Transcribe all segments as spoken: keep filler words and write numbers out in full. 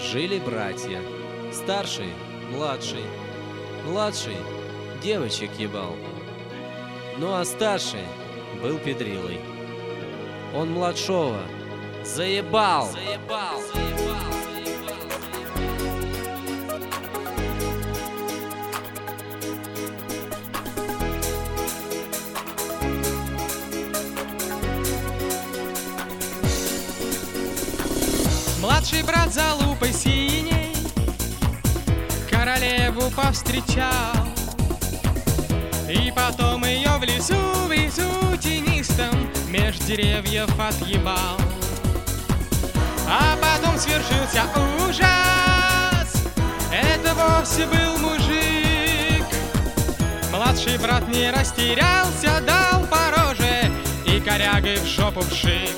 Жили братья, старший, младший. Младший девочек ебал, ну а старший был педрилой. Он младшего заебал, заебал, заебал, заебал, заебал. Младший брат за лупой синей королеву повстречал, и потом ее в лесу, в лесу тенистом меж деревьев отъебал. А потом свершился ужас, это вовсе был мужик. Младший брат не растерялся, дал по роже и корягой в жопу вшик.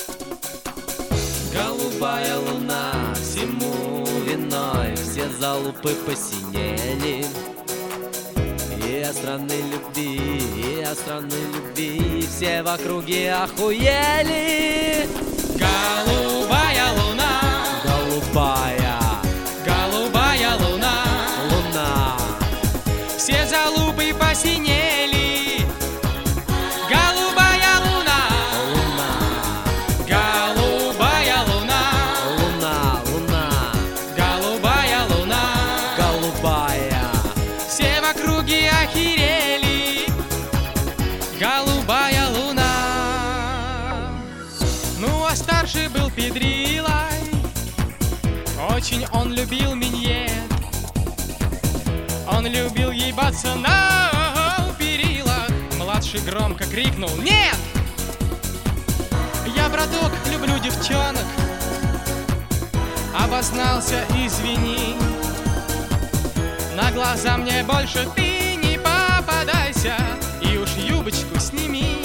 Голубая луна всему виной, все залупы посинели. И от страны любви, и от страны любви все в округе охуели. Голубая луна, голубая, голубая луна, луна, все залупы посинели. Голубая луна, луна, голубая луна, луна, луна, голубая луна, голубая, все в округе охерели. Голубая луна. Ну а старший был педрилой, очень он любил миньет. Он любил ебаться на перилах. Младший громко крикнул: нет! Я, браток, люблю девчонок. Обознался, извини. На глаза мне больше ты не попадайся, и уж юбочку сними.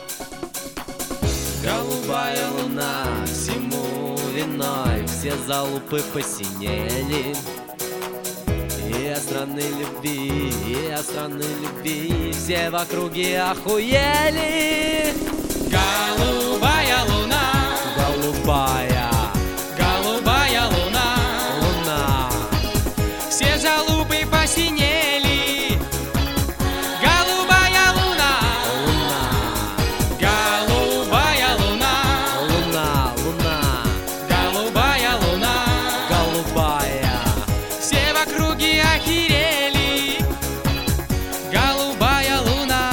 голубая луна всему виной, все залупы посинели. И от страны любви, и от страны любви все в округе охуели. Голубая луна, голубая, голубая луна, луна, все залупы посинели. Голубая луна, луна, голубая луна, луна, луна, голубая луна, голубая, все в округе охерели. Голубая луна.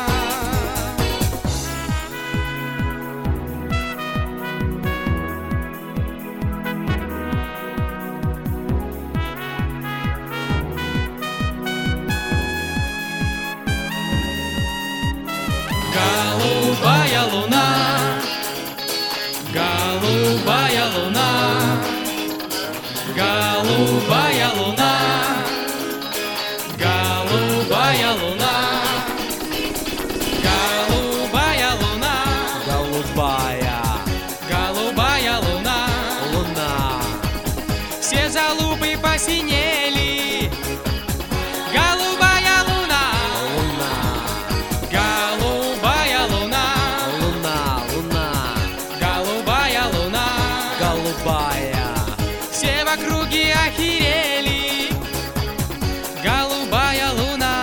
Голубая луна, голубая луна, голубая луна, голубая луна, голубая луна, голубая, голубая луна, луна, все залупы посинели. Голубая луна, луна, голубая луна, луна, луна, голубая луна, голубая, все в округе охерели. Голубая луна,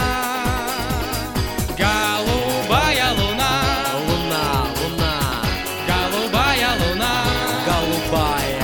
голубая луна, луна, луна, голубая луна, голубая.